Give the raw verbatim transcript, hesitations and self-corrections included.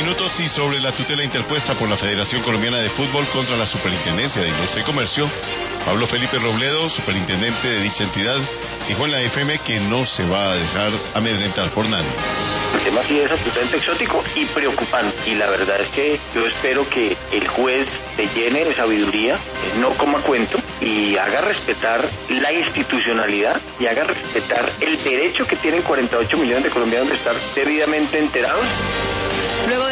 minutos y sobre la tutela interpuesta por la Federación Colombiana de Fútbol contra la Superintendencia de Industria y Comercio, Pablo Felipe Robledo, superintendente de dicha entidad, dijo en la F M que no se va a dejar amedrentar por nadie. El tema sí es absolutamente exótico y preocupante, y la verdad es que yo espero que el juez se llene de sabiduría, no coma cuento, y haga respetar la institucionalidad y haga respetar el derecho que tienen cuarenta y ocho millones de colombianos de estar debidamente enterados. Luego